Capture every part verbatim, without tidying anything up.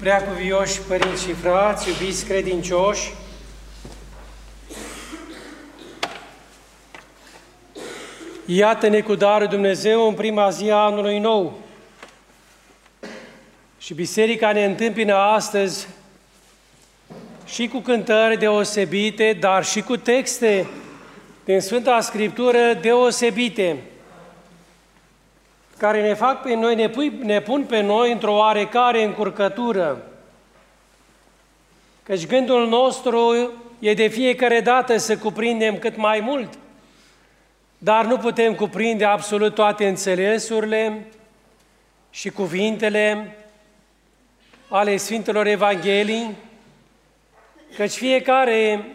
Preacuvioși părinți și frați, iubiți credincioși, iată-ne cu darul Dumnezeu în prima zi a anului nou. Și Biserica ne întâmpină astăzi și cu cântări deosebite, dar și cu texte din Sfânta Scriptură deosebite, care ne fac pe noi, ne, pui, ne pun pe noi într-o oarecare încurcătură. Căci gândul nostru e de fiecare dată să cuprindem cât mai mult, dar nu putem cuprinde absolut toate înțelesurile și cuvintele ale Sfintelor Evanghelii, căci fiecare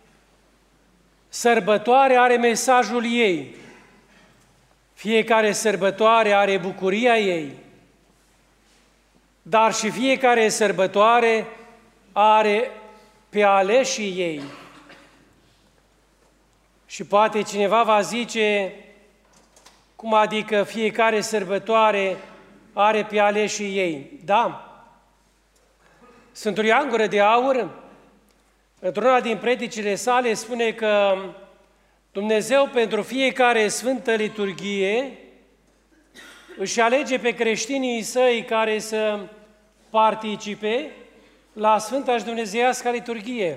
sărbătoare are mesajul ei, fiecare sărbătoare are bucuria ei, dar și fiecare sărbătoare are pe aleșii ei. Și poate cineva va zice, cum adică fiecare sărbătoare are pe aleșii ei? Da. Sfântul Ioan Gură de Aur, într-una din predicile sale, spune că Dumnezeu pentru fiecare sfântă liturghie își alege pe creștinii săi care să participe la Sfânta și Dumnezeiasca liturghie.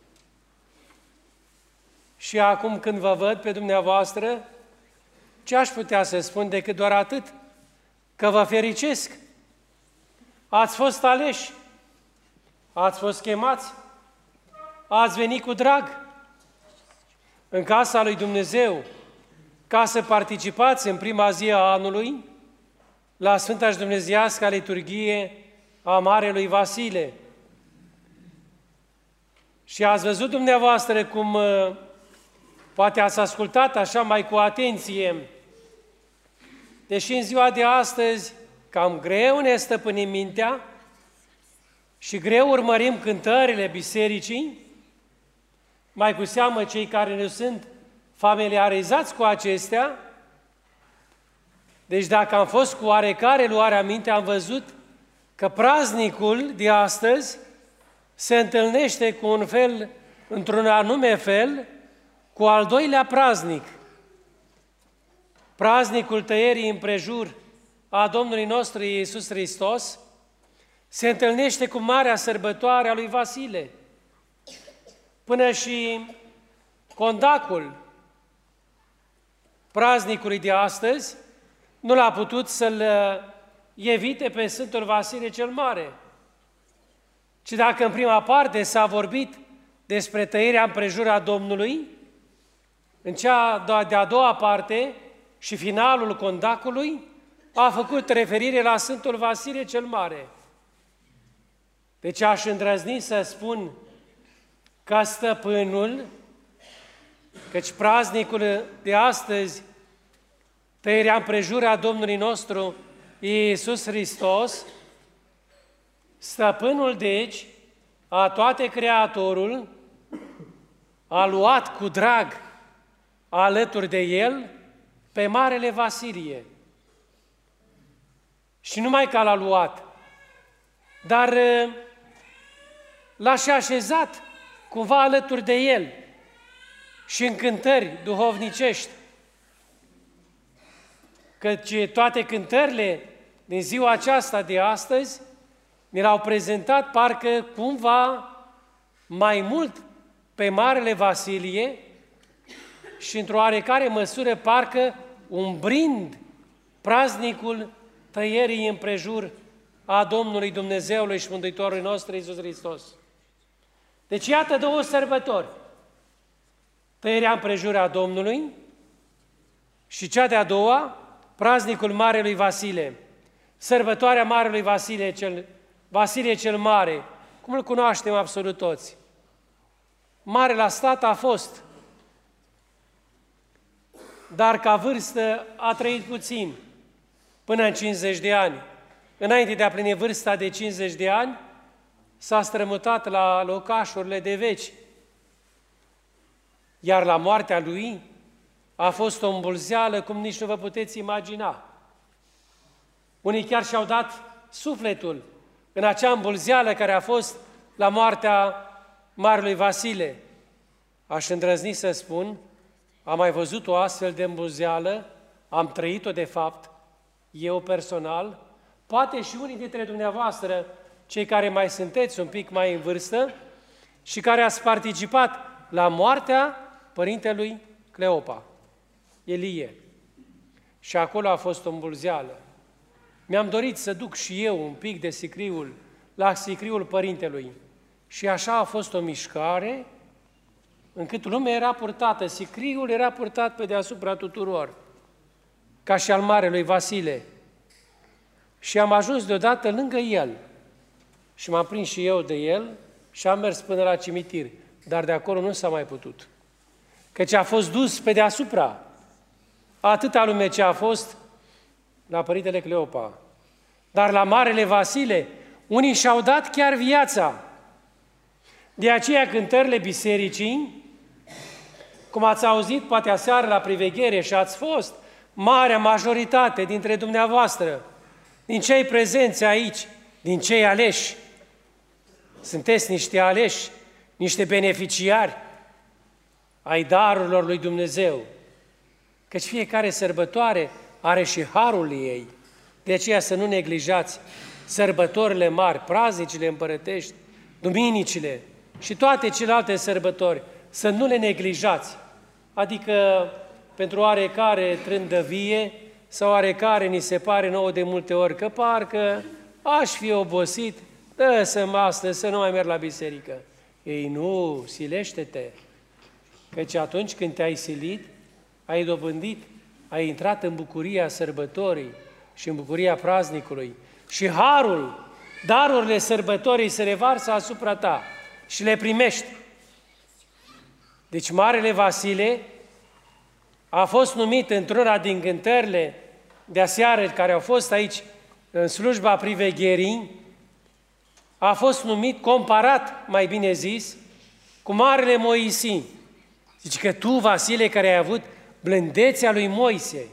Și acum când vă văd pe dumneavoastră, ce aș putea să spun decât doar atât? Că vă fericesc. Ați fost aleși, ați fost chemați, ați venit cu drag în casa lui Dumnezeu ca să participați în prima zi a anului la Sfânta și Dumnezeiasca liturghie a Marelui Vasile. Și ați văzut dumneavoastră cum poate ați ascultat așa mai cu atenție, deși în ziua de astăzi cam greu ne stăpânim mintea și greu urmărim cântările bisericii, mai cu seamă cei care nu sunt familiarizați cu acestea. Deci dacă am fost cu oarecare luare aminte, am văzut că praznicul de astăzi se întâlnește cu un fel, într-un anume fel, cu al doilea praznic. Praznicul tăierii împrejur a Domnului nostru Iisus Hristos se întâlnește cu marea sărbătoare a lui Vasile. Până și condacul praznicului de astăzi nu l-a putut să-l evite pe Sfântul Vasile cel Mare. Ci dacă în prima parte s-a vorbit despre tăierea împrejur a Domnului, în cea de-a doua parte și finalul condacului a făcut referire la Sfântul Vasile cel Mare. Deci aș îndrăzni să spun că stăpânul, căci praznicul de astăzi, tăierea împrejur a Domnului nostru Iisus Hristos, stăpânul, deci, a toate Creatorul, a luat cu drag alături de el pe Marele Vasilie. Și numai că l-a luat, dar l-a și așezat cumva alături de el și în cântări duhovnicești. Căci toate cântările din ziua aceasta de astăzi ne l-au prezentat parcă cumva mai mult pe Marele Vasilie și într-o oarecare măsură parcă umbrind praznicul tăierii împrejur a Domnului Dumnezeului și Mântuitorului nostru Iisus Hristos. Deci iată două sărbători, tăierea împrejur a Domnului și cea de-a doua, praznicul Marelui Vasile, sărbătoarea Marelui Vasile cel, Vasile cel Mare, cum îl cunoaștem absolut toți. Mare la stat a fost, dar ca vârstă a trăit puțin, până în cincizeci de ani. Înainte de a plini vârsta de cincizeci de ani, s-a strămutat la locașurile de veci. Iar la moartea lui a fost o îmbulzeală cum nici nu vă puteți imagina. Unii chiar și-au dat sufletul în acea îmbulzeală care a fost la moartea Marelui Vasile. Aș îndrăzni să spun, am mai văzut o astfel de îmbulzeală, am trăit-o de fapt, eu personal, poate și unii dintre dumneavoastră, cei care mai sunteți un pic mai în vârstă și care ați participat la moartea părintelui Cleopa, Ilie. Și acolo a fost o îmbulzeală. Mi-am dorit să duc și eu un pic de sicriul la sicriul părintelui. Și așa a fost o mișcare, încât lumea era purtată, sicriul era purtat pe deasupra tuturor, ca și al Marelui Vasile. Și am ajuns deodată lângă el. Și m-am prins și eu de el și am mers până la cimitir. Dar de acolo nu s-a mai putut. Căci a fost dus pe deasupra. Atâta lume ce a fost la părintele Cleopa. Dar la Marele Vasile, unii și-au dat chiar viața. De aceea cântările bisericii, cum ați auzit poate aseară la priveghere și ați fost, marea majoritate dintre dumneavoastră, din cei prezenți aici, din cei aleși, sunteți niște aleși, niște beneficiari ai darurilor lui Dumnezeu. Căci fiecare sărbătoare are și harul ei. De aceea să nu neglijați sărbătorile mari, praznicile împărătești, duminicile și toate celelalte sărbători, să nu le neglijați. Adică pentru oarecare trândăvie sau oarecare ni se pare nouă de multe ori că parcă aș fi obosit, dă-să-mi astăzi să nu mai merg la biserică. Ei nu, silește-te, căci atunci când te-ai silit, ai dobândit, ai intrat în bucuria sărbătorii și în bucuria praznicului și harul, darurile sărbătorii se revarsă asupra ta și le primești. Deci Marele Vasile a fost numit într-una din cântările de aseară care au fost aici în slujba privegherii, a fost numit, comparat, mai bine zis, cu Marele Moisi. Zici că tu, Vasile, care ai avut blândețea lui Moise,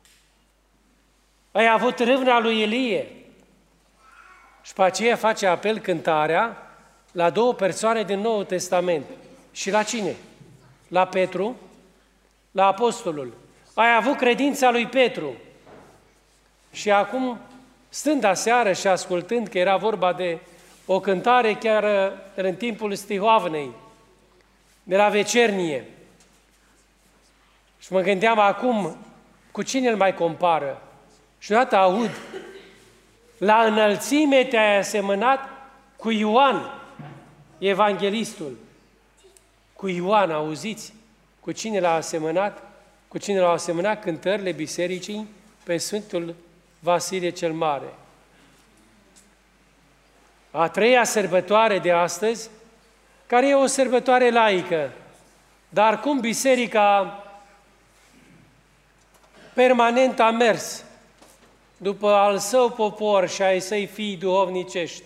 ai avut râvna lui Ilie. Și pe aceea face apel cântarea la două persoane din Noul Testament. Și la cine? La Petru, la Apostolul. Ai avut credința lui Petru. Și acum, stând aseară și ascultând că era vorba de o cântare chiar în timpul stihoavnei, de la vecernie, și mă gândeam acum, cu cine îl mai compară? Și deodată aud, la înălțime te-ai asemănat cu Ioan, evanghelistul. Cu Ioan, auziți? Cu cine l-a asemănat? Cu cine l-au asemănat cântările bisericii? Pe Sfântul Vasile cel Mare. A treia sărbătoare de astăzi, care e o sărbătoare laică, dar cum biserica permanent a mers după al său popor și ai săi fii duhovnicești.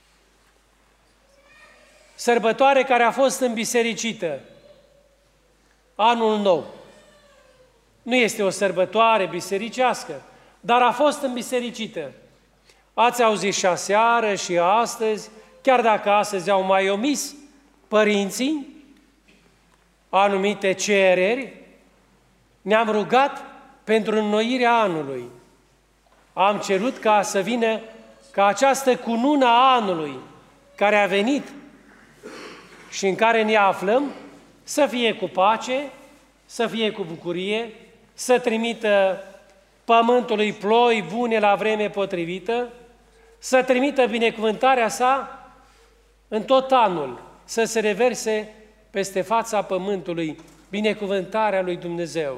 Sărbătoare care a fost îmbisericită, Anul Nou. Nu este o sărbătoare bisericească, dar a fost îmbisericită. Ați auzit și aseară și astăzi, chiar dacă astăzi au mai omis părinții anumite cereri, ne-am rugat pentru înnoirea anului. Am cerut ca să vină, ca această cunună a anului care a venit și în care ne aflăm, să fie cu pace, să fie cu bucurie, să trimită pământului ploi bune la vreme potrivită, să trimită binecuvântarea sa în tot anul, să se reverse peste fața pământului binecuvântarea lui Dumnezeu.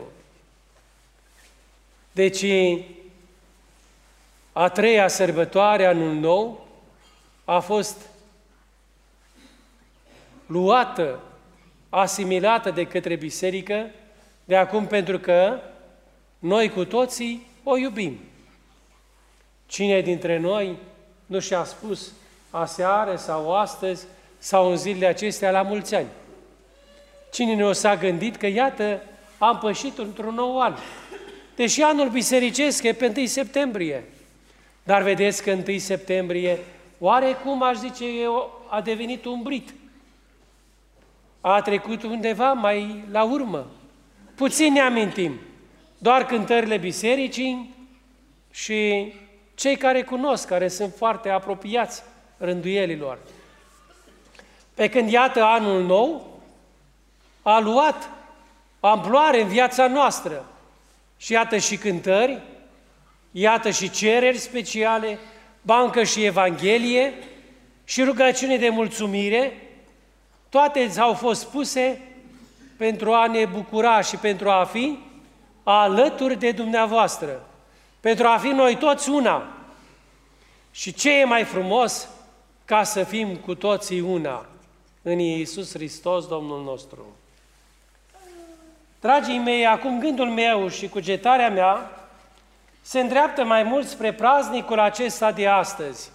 Deci, a treia sărbătoare, Anul Nou, a fost luată, asimilată de către biserică, de acum pentru că noi cu toții o iubim. Cine dintre noi nu și-a spus aseară sau astăzi sau în zilele acestea la mulți ani? Cine nu s-a gândit că, iată, am pășit într-un nou an? Deși anul bisericesc e pe întâi septembrie. Dar vedeți că întâi septembrie oarecum, aș zice eu, a devenit umbrit. A trecut undeva mai la urmă. Puțin ne amintim, doar cântările bisericii și cei care cunosc, care sunt foarte apropiați rânduielilor. Pe când, iată, anul nou a luat amploare în viața noastră. Și iată și cântări, iată și cereri speciale, bancă și Evanghelie și rugăciune de mulțumire, toate au fost puse pentru a ne bucura și pentru a fi alături de dumneavoastră, pentru a fi noi toți una. Și ce e mai frumos ca să fim cu toții una în Iisus Hristos, Domnul nostru. Dragii mei, acum gândul meu și cugetarea mea se îndreaptă mai mult spre praznicul acesta de astăzi,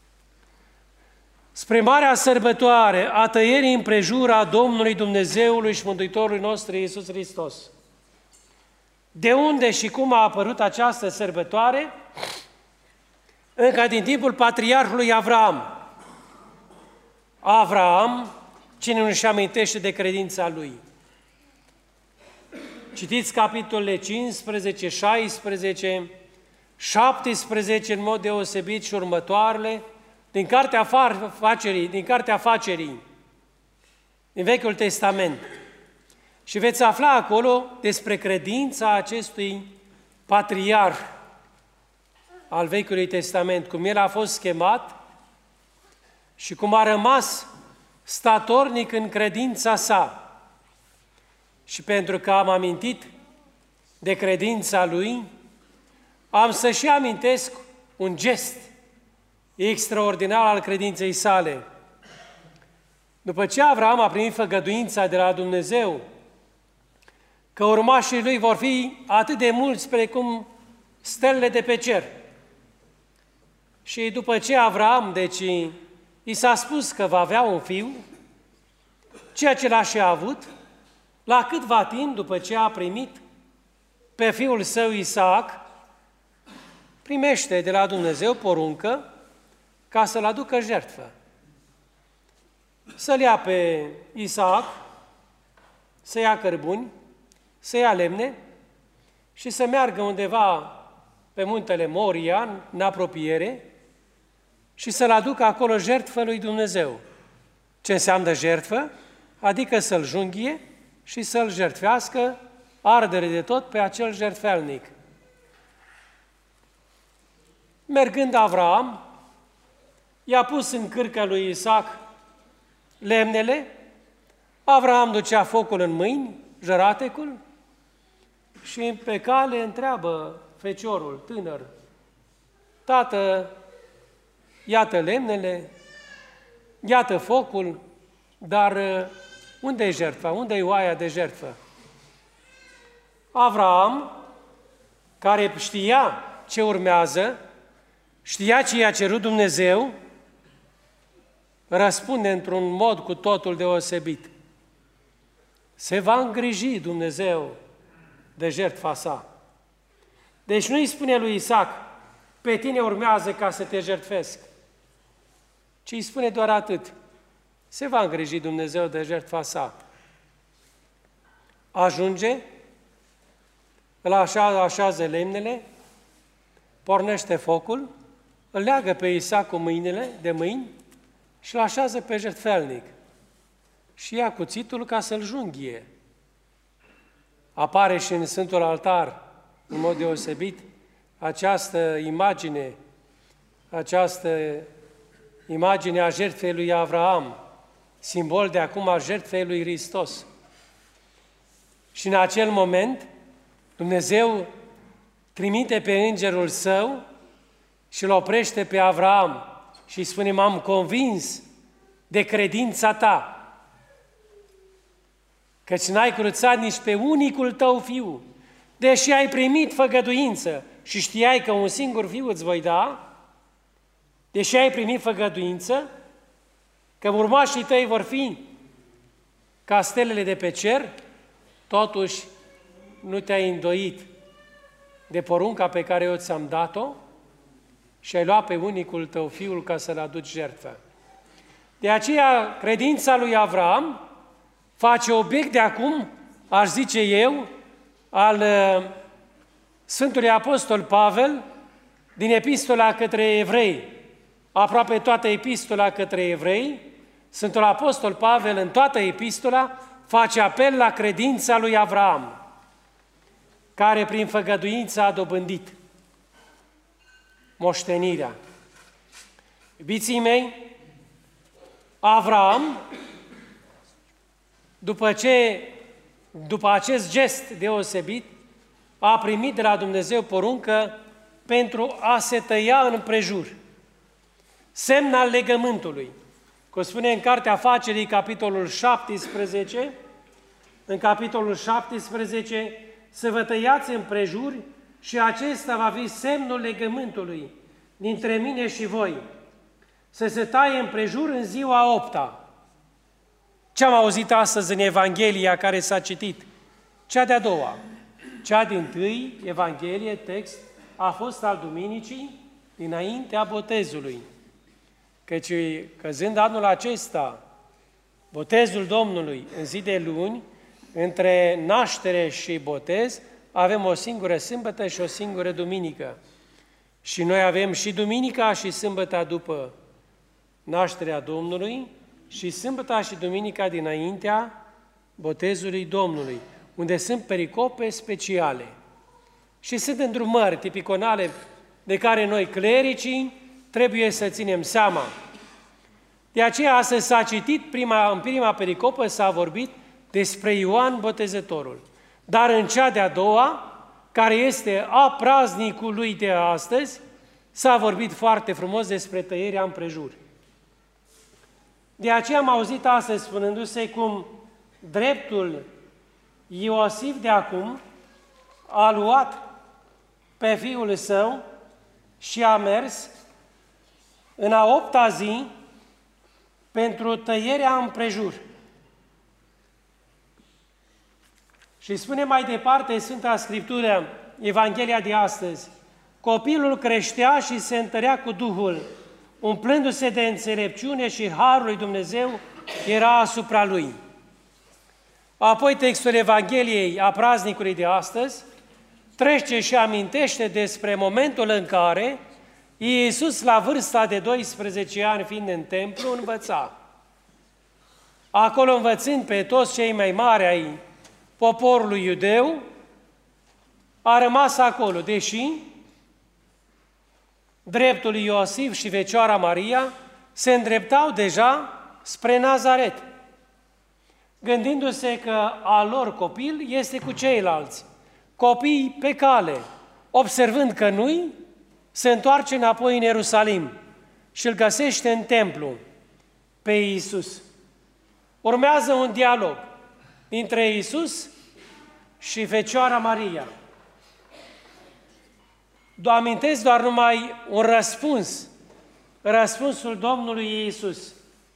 spre marea sărbătoare a tăierii împrejur a Domnului Dumnezeului și Mântuitorului nostru Iisus Hristos. De unde și cum a apărut această sărbătoare? Încă din timpul patriarhului Avraam. Avraam, cine nu își amintește de credința lui? Citiți capitolele cincisprezece, șaisprezece, șaptesprezece în mod deosebit și următoarele, din Cartea Afacerii, din Cartea Afacerii, din Vechiul Testament. Și veți afla acolo despre credința acestui patriarh al Vechiului Testament, cum el a fost chemat și cum a rămas statornic în credința sa. Și pentru că am amintit de credința lui, am să și amintesc un gest extraordinar al credinței sale. După ce Avraam a primit făgăduința de la Dumnezeu că urmașii lui vor fi atât de mulți precum stelele de pe cer, și după ce Avraam, deci, i s-a spus că va avea un fiu, ceea ce l-a și avut, la câtva timp după ce a primit pe fiul său Isaac, primește de la Dumnezeu poruncă ca să-l aducă jertfă. Să-l ia pe Isaac, să ia cărbuni, să ia lemne și să meargă undeva pe muntele Moria, în apropiere, și să-l aducă acolo jertfă lui Dumnezeu. Ce înseamnă jertfă? Adică să-l junghie și să-l jertfească ardere de tot pe acel jertfelnic. Mergând Avraam, i-a pus în cârca lui Isaac lemnele, Avraam ducea focul în mâini, jăratecul, și pe cale întreabă feciorul tânăr: tată, iată lemnele, iată focul, dar unde e jertfa? Unde e oaia de jertfă? Avraam, care știa ce urmează, știa ce i-a cerut Dumnezeu, răspunde într-un mod cu totul deosebit. Se va îngriji Dumnezeu de jertfa sa. Deci nu îi spune lui Isaac: pe tine urmează ca să te jertfesc, ci îi spune doar atât: se va îngriji Dumnezeu de jertfa sa. Ajunge, îl așează, așează lemnele, pornește focul, îl leagă pe Isaac cu mâinile, de mâini și îl așează pe jertfelnic și ia cuțitul ca să-l junghie. Apare și în Sfântul Altar, în mod deosebit, această imagine, această imagine a jertfei lui Avraam, simbol de acum a jertfei lui Hristos. Și în acel moment, Dumnezeu trimite pe îngerul său și îl oprește pe Avraam și îi spune: m-am convins de credința ta, căci n-ai cruțat nici pe unicul tău fiu, deși ai primit făgăduință și știai că un singur fiu îți voi da, deși ai primit făgăduință că urmașii tăi vor fi ca stelele de pe cer, totuși nu te-ai îndoit de porunca pe care eu ți-am dat-o și ai luat pe unicul tău fiul ca să-l aduci jertfă. De aceea, credința lui Avram face obiect de acum, aș zice eu, al uh, Sfântului Apostol Pavel din Epistola către Evrei. Aproape toată Epistola către Evrei, Sfântul Apostol Pavel în toată Epistola face apel la credința lui Avram, care prin făgăduință a dobândit moștenirea. Iubiții mei, Avram, după ce, după acest gest deosebit, a primit de la Dumnezeu poruncă pentru a se tăia în împrejur, semn al legământului. Cum spune în Cartea Afacerii, capitolul șaptesprezece, în capitolul șaptesprezece, să vă tăiați împrejuri și acesta va fi semnul legământului dintre mine și voi, să se taie împrejur în ziua opta. Ce am auzit astăzi în Evanghelia care s-a citit? Cea de-a doua. Cea din tâi, Evanghelie, text, a fost al duminicii dinaintea botezului. Căci, căzând anul acesta, botezul Domnului în zi de luni, între naștere și botez, avem o singură sâmbătă și o singură duminică. Și noi avem și duminica și sâmbăta după nașterea Domnului și sâmbăta și duminica dinaintea botezului Domnului, unde sunt pericope speciale. Și sunt îndrumări tipiconale de care noi, clericii, trebuie să ținem seama. De aceea, astăzi s-a citit, prima, în prima pericopă s-a vorbit despre Ioan Botezătorul. Dar în cea de-a doua, care este a praznicului de astăzi, s-a vorbit foarte frumos despre tăierea împrejur. De aceea am auzit astăzi spunându-se cum dreptul Iosif de acum a luat pe fiul său și a mers în a opta zi pentru tăierea împrejur. Și spune mai departe Sfânta Scriptură, Evanghelia de astăzi, copilul creștea și se întărea cu Duhul, umplându-se de înțelepciune și harul lui Dumnezeu era asupra lui. Apoi textul Evangheliei a praznicului de astăzi trece și amintește despre momentul în care Iisus, la vârsta de doisprezece ani, fiind în templu, învăța. Acolo, învățând pe toți cei mai mari ai poporului iudeu, a rămas acolo, deși dreptul lui Iosif și Fecioara Maria se îndreptau deja spre Nazaret, gândindu-se că al lor copil este cu ceilalți, copii pe cale, observând că nu-i, se întoarce înapoi în Ierusalim și îl găsește în templu pe Iisus. Urmează un dialog dintre Iisus și Fecioara Maria. Amintesc doar numai un răspuns, răspunsul Domnului Iisus.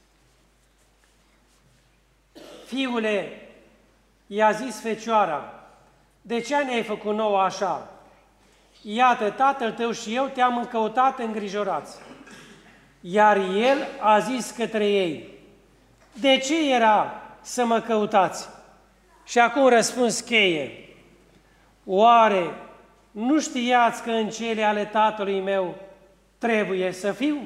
Fiule, i-a zis Fecioara, de ce ne-ai făcut nouă așa? Iată, tatăl tău și eu te-am căutat îngrijorați. Iar el a zis către ei, de ce era să mă căutați? Și acum răspuns cheie, oare nu știați că în cele ale tatălui meu trebuie să fiu?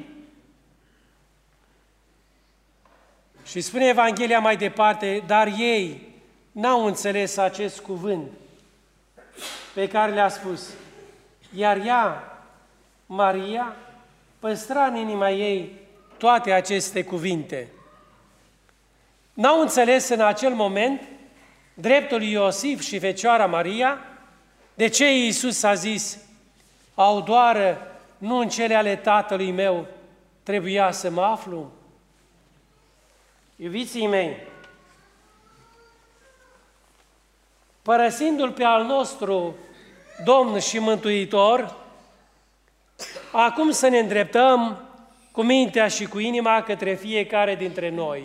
Și spune Evanghelia mai departe, dar ei n-au înțeles acest cuvânt pe care le-a spus. Iar ea, Maria, păstra în inima ei toate aceste cuvinte. N-au înțeles în acel moment dreptul Iosif și Fecioara Maria, de ce Iisus a zis, au doară, nu în cele ale tatălui meu trebuia să mă aflu? Iubiții mei, părăsindu-L pe al nostru Domn și Mântuitor, acum să ne îndreptăm cu mintea și cu inima către fiecare dintre noi.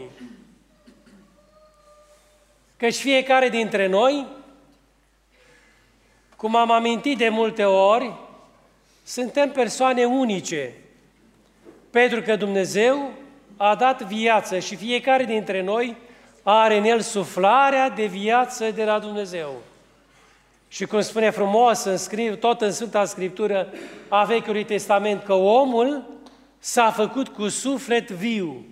Căci fiecare dintre noi, cum am amintit de multe ori, suntem persoane unice, pentru că Dumnezeu a dat viață și fiecare dintre noi are în el suflarea de viață de la Dumnezeu. Și cum spune frumos în scriu, tot în Sfânta Scriptură a Vechiului Testament, că omul s-a făcut cu suflet viu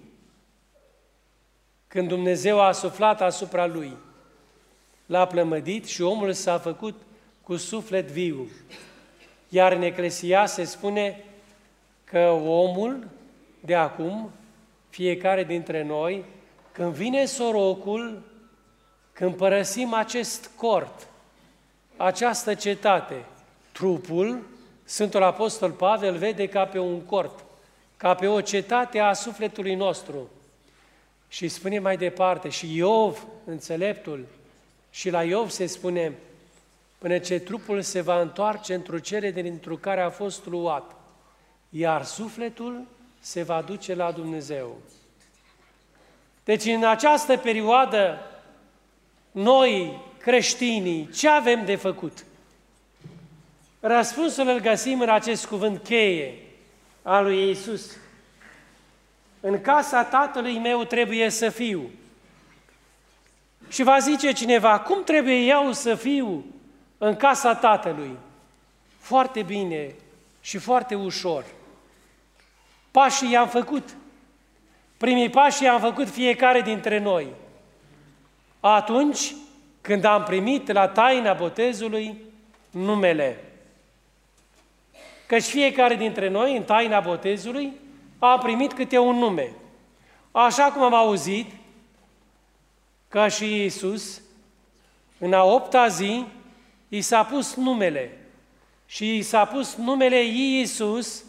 când Dumnezeu a suflat asupra lui. L-a plămădit și omul s-a făcut cu suflet viu. Iar în Eclesia se spune că omul de acum, fiecare dintre noi, când vine sorocul, când părăsim acest cort, această cetate, trupul, Sfântul Apostol Pavel vede ca pe un cort, ca pe o cetate a sufletului nostru. Și spune mai departe, și Iov, înțeleptul, și la Iov se spune, până ce trupul se va întoarce într-o cele dintr-o care a fost luat, iar sufletul se va duce la Dumnezeu. Deci în această perioadă, noi, creștinii, ce avem de făcut? Răspunsul îl găsim în acest cuvânt cheie al lui Iisus. În casa Tatălui meu trebuie să fiu. Și va zice cineva, cum trebuie eu să fiu în casa Tatălui? Foarte bine și foarte ușor. Pașii i-am făcut. Primii pași i-am făcut fiecare dintre noi. Atunci când am primit la taina botezului numele. Căci fiecare dintre noi, în taina botezului, a primit câte un nume. Așa cum am auzit că și Iisus, în a opta zi, i s-a pus numele. Și i s-a pus numele Iisus,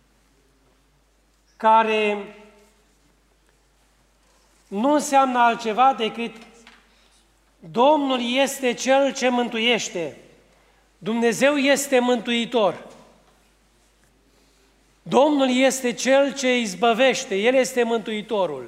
care nu înseamnă altceva decât Domnul este Cel ce mântuiește. Dumnezeu este mântuitor. Domnul este Cel ce izbăvește, El este Mântuitorul.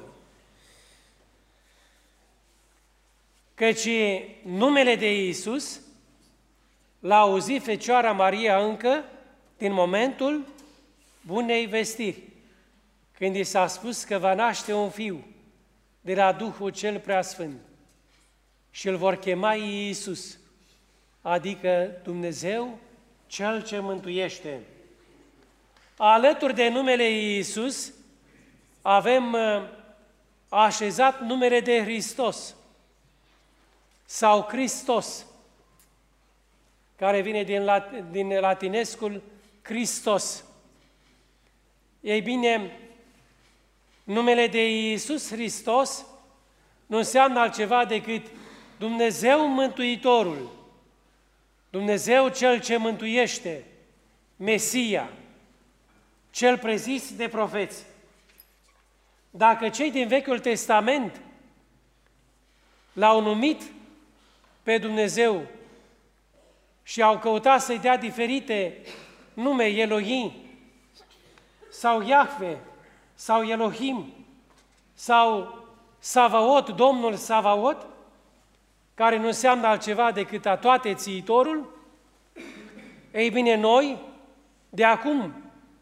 Căci numele de Iisus l-a auzit Fecioara Maria încă din momentul bunei vestiri, când i s-a spus că va naște un fiu de la Duhul Cel Preasfânt și îl vor chema Iisus, adică Dumnezeu Cel ce mântuiește. Alături de numele Iisus avem așezat numele de Hristos sau Hristos, care vine din, lat- din latinescul Christos. Ei bine, numele de Iisus Hristos nu înseamnă altceva decât Dumnezeu Mântuitorul, Dumnezeu Cel ce mântuiește, Mesia, Cel prezis de profeți. Dacă cei din Vechiul Testament l-au numit pe Dumnezeu și au căutat să-i dea diferite nume, Elohim, sau Iahve, sau Elohim, sau Savaot, Domnul Savaot, care nu înseamnă altceva decât a toate țiitorul, ei bine, noi, de acum,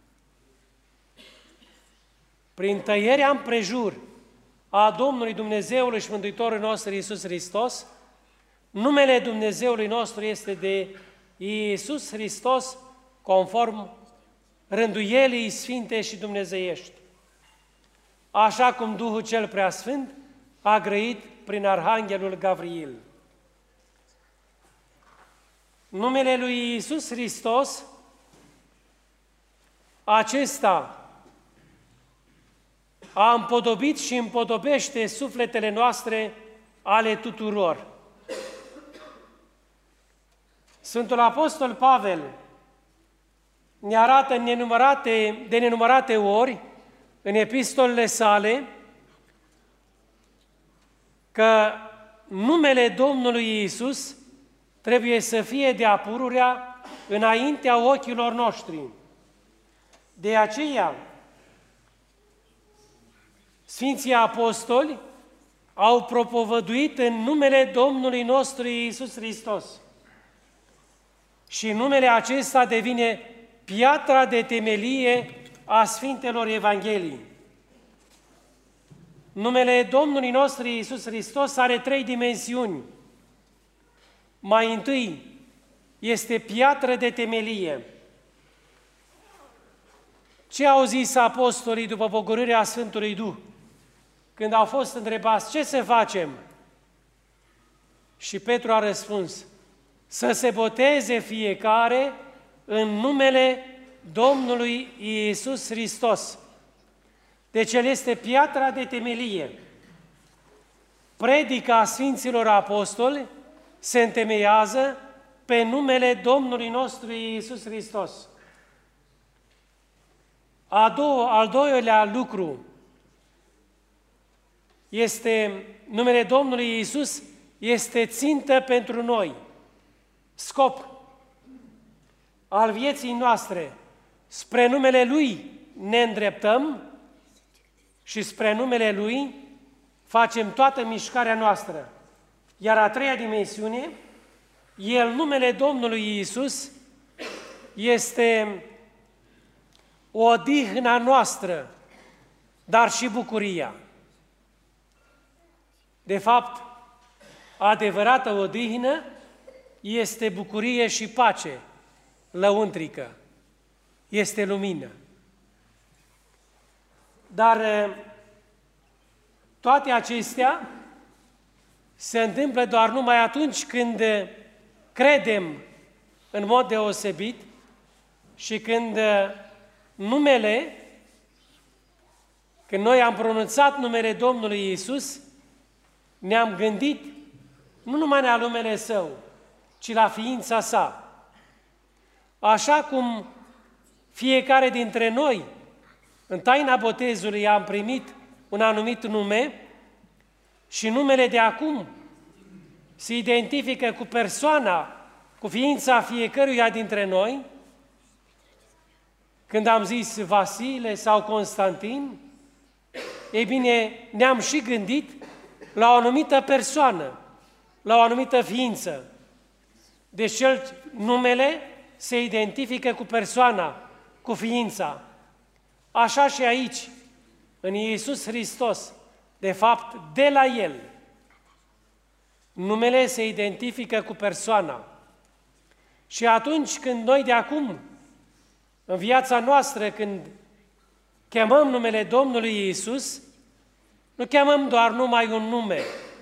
prin tăierea împrejur a Domnului Dumnezeului și Mântuitorului nostru Iisus Hristos, numele Dumnezeului nostru este de Iisus Hristos, conform rânduielii sfinte și dumnezeiești. Așa cum Duhul Cel Preasfânt a grăit prin Arhanghelul Gavriil. Numele lui Iisus Hristos, acesta a împodobit și împodobește sufletele noastre ale tuturor. Sfântul Apostol Pavel ne arată nenumărate, de nenumărate ori în epistolele sale că numele Domnului Iisus trebuie să fie de-a pururea înaintea ochilor noștri. De aceea, Sfinții Apostoli au propovăduit în numele Domnului nostru Iisus Hristos. Și numele acesta devine piatra de temelie a Sfintelor Evangheliei. Numele Domnului nostru Iisus Hristos are trei dimensiuni. Mai întâi, este piatră de temelie. Ce au zis apostolii după pogorârea Sfântului Duh? Când au fost întrebați, ce să facem? Și Petru a răspuns, să se boteze fiecare în numele Domnului Iisus Hristos. Deci El este piatra de temelie. Predica Sfinților Apostoli se întemeiază pe numele Domnului nostru Iisus Hristos. A doua, al doilea lucru este, numele Domnului Iisus este țintă pentru noi, scop al vieții noastre. Spre numele Lui ne îndreptăm și spre numele Lui facem toată mișcarea noastră. Iar a treia dimensiune, El, numele Domnului Iisus, este odihna noastră, dar și bucuria. De fapt, adevărată odihnă este bucurie și pace lăuntrică, este lumină. Dar toate acestea se întâmplă doar numai atunci când credem în mod deosebit și când numele, când noi am pronunțat numele Domnului Iisus, ne-am gândit nu numai la numele Său, ci la ființa Sa. Așa cum fiecare dintre noi, în taina botezului, am primit un anumit nume și numele de acum se identifică cu persoana, cu ființa fiecăruia dintre noi. Când am zis Vasile sau Constantin, ei bine, ne-am și gândit la o anumită persoană, la o anumită ființă. Deci cel, numele se identifică cu persoana, cu ființa. Așa și aici, în Iisus Hristos, de fapt, de la El, numele se identifică cu persoana. Și atunci când noi de acum, în viața noastră, când chemăm numele Domnului Iisus, nu chemăm doar numai un nume,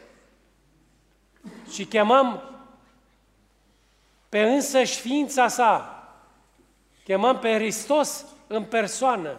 ci chemăm pe însăși ființa Sa, chemăm pe Hristos în persoană.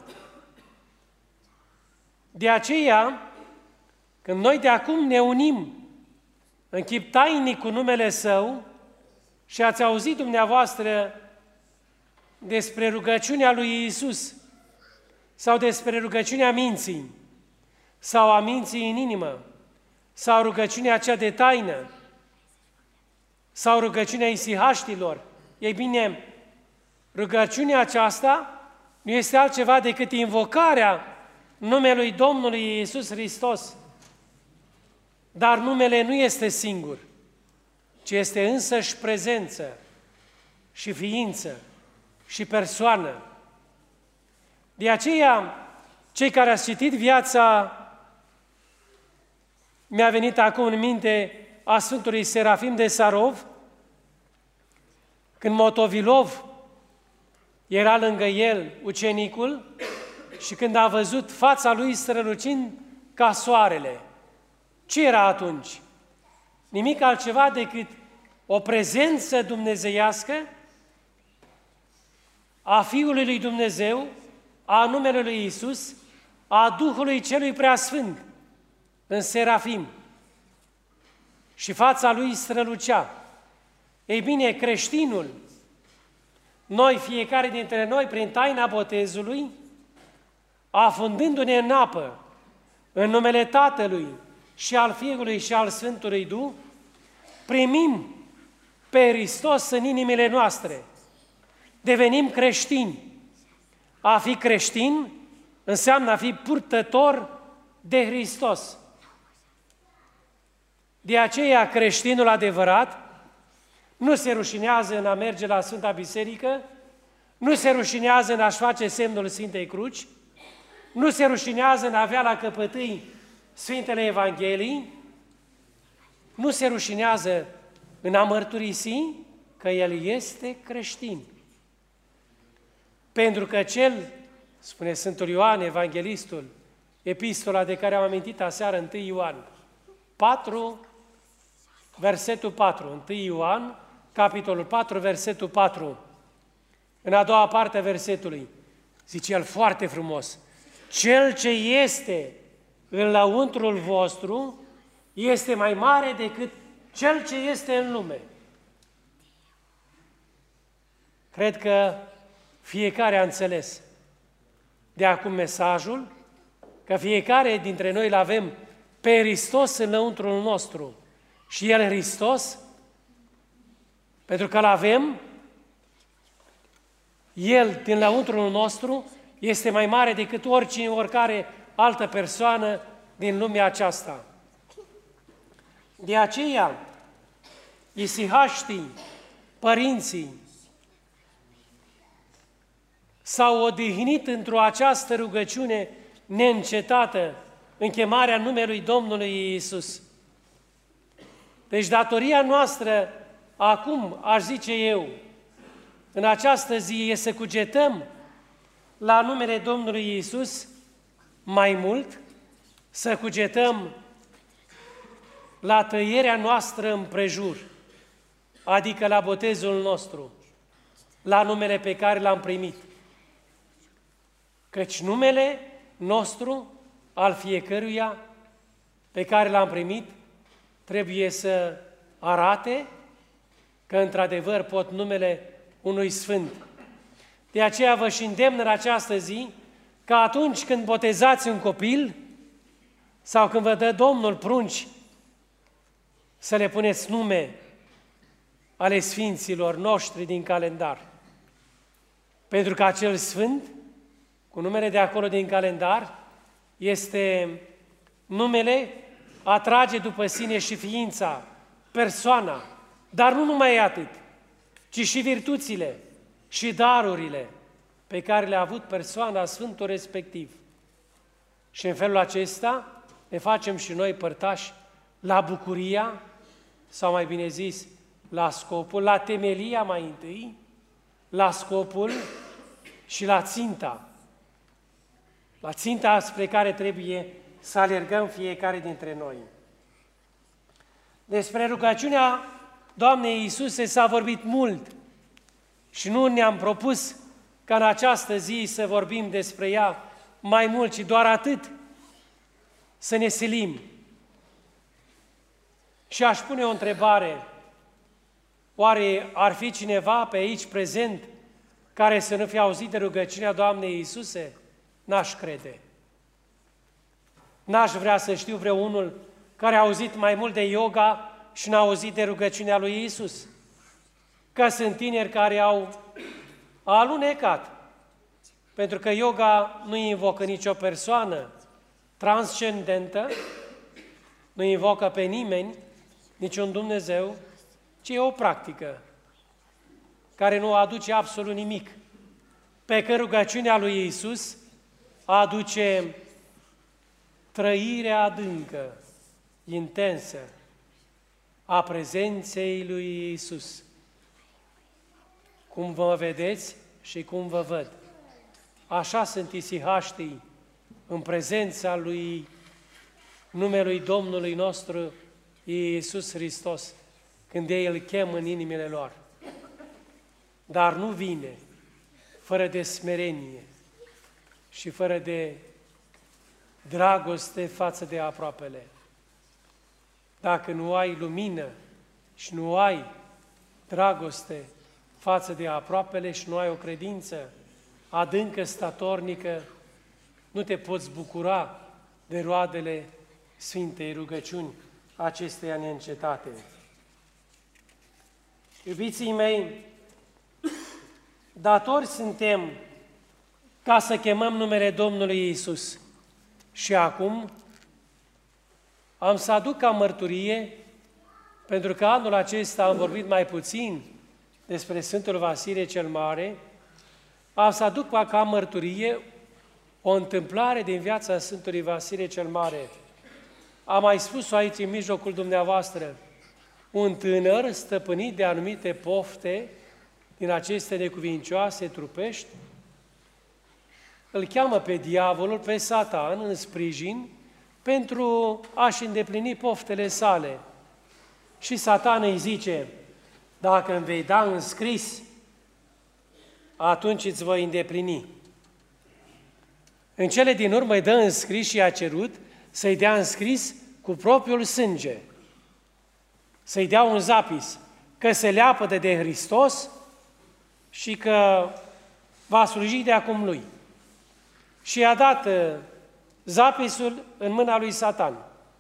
De aceea, când noi de acum ne unim în chip tainic cu numele Său, și ați auzit dumneavoastră despre rugăciunea lui Iisus, sau despre rugăciunea minții, sau a minții în inimă, sau rugăciunea cea de taină, sau rugăciunea isihaștilor. Ei bine, rugăciunea aceasta nu este altceva decât invocarea numelui Domnului Iisus Hristos. Dar numele nu este singur, ci este însăși prezență și ființă și persoană. De aceea, cei care ați citit viața, mi-a venit acum în minte a Sfântului Serafim de Sarov, când Motovilov era lângă el, ucenicul, și când a văzut fața lui strălucind ca soarele. Ce era atunci? Nimic altceva decât o prezență dumnezeiască a Fiului lui Dumnezeu, a numelui lui Iisus, a Duhului Celui Preasfânt în Serafim. Și fața lui strălucea. Ei bine, creștinul, noi, fiecare dintre noi, prin taina botezului, afundându-ne în apă, în numele Tatălui și al Fiului și al Sfântului Duh, primim pe Hristos în inimile noastre. Devenim creștini. A fi creștin înseamnă a fi purtător de Hristos. De aceea creștinul adevărat nu se rușinează în a merge la Sfânta Biserică, nu se rușinează în a-și face semnul Sfintei Cruci, nu se rușinează în a avea la căpătâi Sfintele Evangheliei, nu se rușinează în a mărturisi că el este creștin. Pentru că cel, spune Sfântul Ioan, Evanghelistul, epistola de care am amintit aseară, întâi Ioan patru, versetul patru, întâi Ioan, capitolul patru, versetul patru, în a doua parte a versetului, zice el foarte frumos, cel ce este în lăuntrul vostru este mai mare decât cel ce este în lume. Cred că fiecare a înțeles de acum mesajul, că fiecare dintre noi îl avem pe Hristos în lăuntrul nostru și El Hristos, pentru că îl avem, El din lăuntrul nostru este mai mare decât oricine, oricare altă persoană din lumea aceasta. De aceea, isihaștii, părinții, s-au odihnit într-o această rugăciune neîncetată în chemarea numelui Domnului Iisus. Deci datoria noastră, acum, aș zice eu, în această zi, e să cugetăm la numele Domnului Iisus mai mult, să cugetăm la tăierea noastră împrejur, adică la botezul nostru, la numele pe care l-am primit. Căci numele nostru, al fiecăruia pe care l-am primit, trebuie să arate că într-adevăr pot numele unui Sfânt. De aceea vă și îndemn în această zi că atunci când botezați un copil sau când vă dă Domnul prunci, să le puneți nume ale Sfinților noștri din calendar. Pentru că acel Sfânt, cu numele de acolo din calendar, este numele, atrage după sine și ființa, persoana, dar nu numai atât, ci și virtuțile și darurile pe care le-a avut persoana, Sfântul respectiv. Și în felul acesta ne facem și noi părtași la bucuria, sau mai bine zis, la scopul, la temelia mai întâi, la scopul și la ținta. La ținta spre care trebuie să alergăm fiecare dintre noi. Despre rugăciunea Doamnei Iisuse s-a vorbit mult și nu ne-am propus ca în această zi să vorbim despre ea mai mult, ci doar atât, să ne silim. Și aș pune o întrebare, oare ar fi cineva pe aici prezent care să nu fie auzit de rugăciunea Doamnei Iisuse? N-aș crede. N-aș vrea să știu vreunul care a auzit mai mult de yoga și n-a auzit de rugăciunea lui Iisus. Că sunt tineri care au alunecat, pentru că yoga nu invocă nicio persoană transcendentă, nu invocă pe nimeni, niciun Dumnezeu, ci e o practică care nu aduce absolut nimic. Pe că rugăciunea lui Iisus aduce trăirea adâncă, intensă, a prezenței lui Iisus. Cum vă vedeți și cum vă văd. Așa sunt isihaștii în prezența lui numelui Domnului nostru Iisus Hristos, când ei îl chem în inimile lor. Dar nu vine fără de smerenie și fără de dragoste față de aproapele. Dacă nu ai lumină și nu ai dragoste față de aproapele și nu ai o credință adâncă, statornică, nu te poți bucura de roadele Sfintei rugăciuni acesteia neîncetate. Iubiții mei, datori suntem ca să chemăm numele Domnului Iisus. Și acum am să aduc ca mărturie, pentru că anul acesta am vorbit mai puțin despre Sfântul Vasile cel Mare, am să aduc ca mărturie o întâmplare din viața Sfântului Vasile cel Mare. Am mai spus-o aici în mijlocul dumneavoastră. Un tânăr stăpânit de anumite pofte din aceste necuvincioase trupești, îl cheamă pe diavolul, pe Satan, în sprijin, pentru a-și îndeplini poftele sale. Și Satan îi zice, dacă îmi vei da în scris, atunci îți voi îndeplini. În cele din urmă îi dă în scris și a cerut să-i dea în scris cu propriul sânge, să-i dea un zapis, că se leapădă de Hristos și că va sluji de acum lui. Și i-a dat zapisul în mâna lui Satan.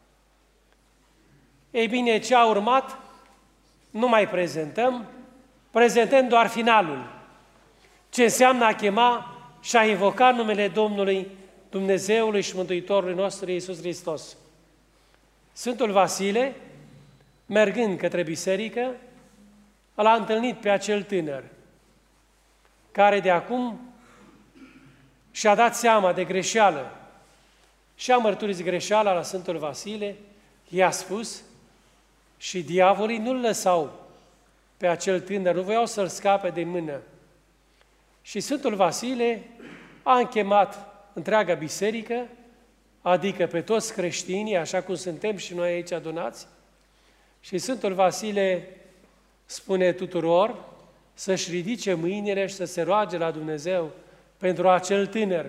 Ei bine, ce a urmat, nu mai prezentăm, prezentăm doar finalul. Ce înseamnă a chema și a invoca numele Domnului, Dumnezeului și Mântuitorului nostru Iisus Hristos. Sfântul Vasile, mergând către biserică, l-a întâlnit pe acel tânăr, care de acum și-a dat seama de greșeală și a mărturisit greșeala la Sfântul Vasile, i-a spus și diavolii nu-l lăsau pe acel tânăr, nu voiau să-l scape din mână. Și Sfântul Vasile a închemat întreaga biserică, adică pe toți creștinii, așa cum suntem și noi aici adunați, și Sfântul Vasile spune tuturor să-și ridice mâinile și să se roage la Dumnezeu pentru acel tânăr.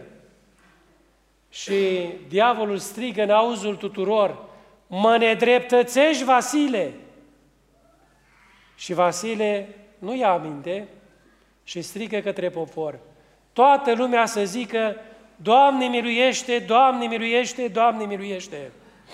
Și diavolul strigă în auzul tuturor, mă nedreptățești, Vasile! Și Vasile nu ia aminte și strigă către popor. Toată lumea să zică, Doamne miluiește, Doamne miluiește, Doamne miluiește!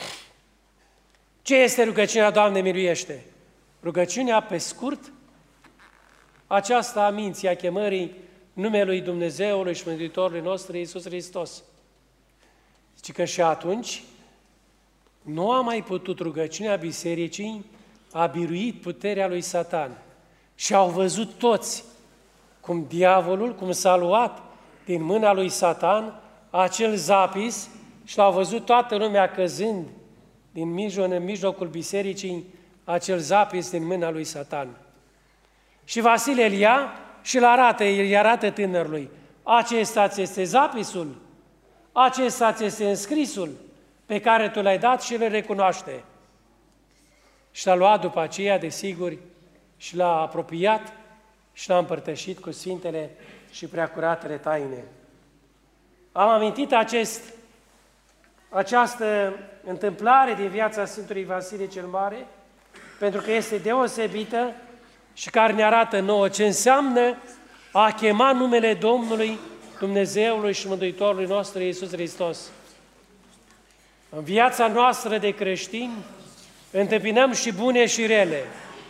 Ce este rugăciunea Doamne miluiește? Rugăciunea, pe scurt, aceasta a minții, a chemării numelui Dumnezeului și Mântuitorului nostru Iisus Hristos. Zice că și atunci nu a mai putut rugăciunea bisericii a biruit puterea lui Satan. Și au văzut toți cum diavolul, cum s-a luat din mâna lui Satan acel zapis și l-au văzut toată lumea căzând din mijloc, în mijlocul bisericii acel zapis din mâna lui Satan. Și Vasile îl ia și îl arată, îi arată tânărului. Acesta este zapisul, acesta este înscrisul pe care tu l-ai dat și îl recunoaște. Și l-a luat după aceea, desigur, și l-a apropiat și l-a împărtășit cu Sfintele și Preacuratele taine. Am amintit acest, această întâmplare din viața Sfântului Vasile cel Mare, pentru că este deosebită și care ne arată nouă ce înseamnă a chema numele Domnului, Dumnezeului și Mântuitorului nostru Iisus Hristos. În viața noastră de creștini întâmpinăm și bune și rele,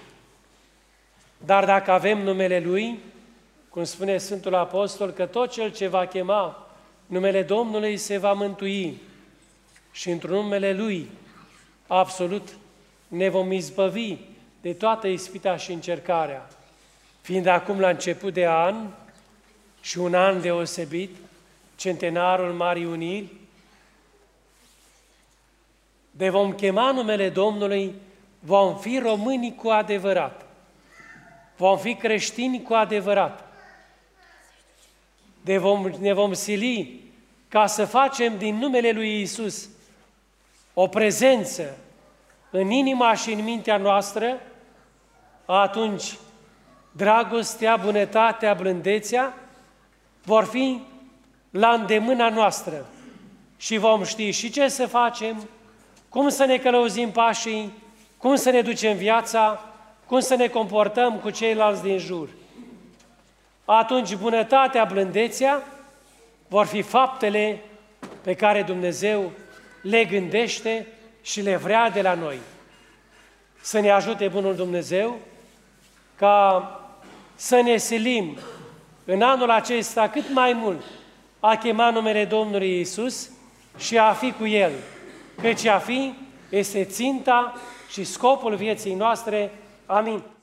dar dacă avem numele Lui, cum spune Sfântul Apostol, că tot cel ce va chema numele Domnului se va mântui și într-un numele Lui absolut ne vom izbăvi de toată ispita și încercarea. Fiind acum la început de an și un an deosebit, centenarul Marii Uniri, de vom chema numele Domnului, vom fi români cu adevărat, vom fi creștini cu adevărat, de vom, ne vom sili ca să facem din numele lui Iisus o prezență în inima și în mintea noastră, atunci dragostea, bunătatea, blândețea vor fi la îndemâna noastră și vom ști și ce să facem, cum să ne călăuzim pașii, cum să ne ducem viața, cum să ne comportăm cu ceilalți din jur. Atunci bunătatea, blândețea vor fi faptele pe care Dumnezeu le gândește și le vrea de la noi. Să ne ajute bunul Dumnezeu ca să ne silim în anul acesta cât mai mult a chema numele Domnului Iisus și a fi cu El, căci a fi este ținta și scopul vieții noastre. Amin.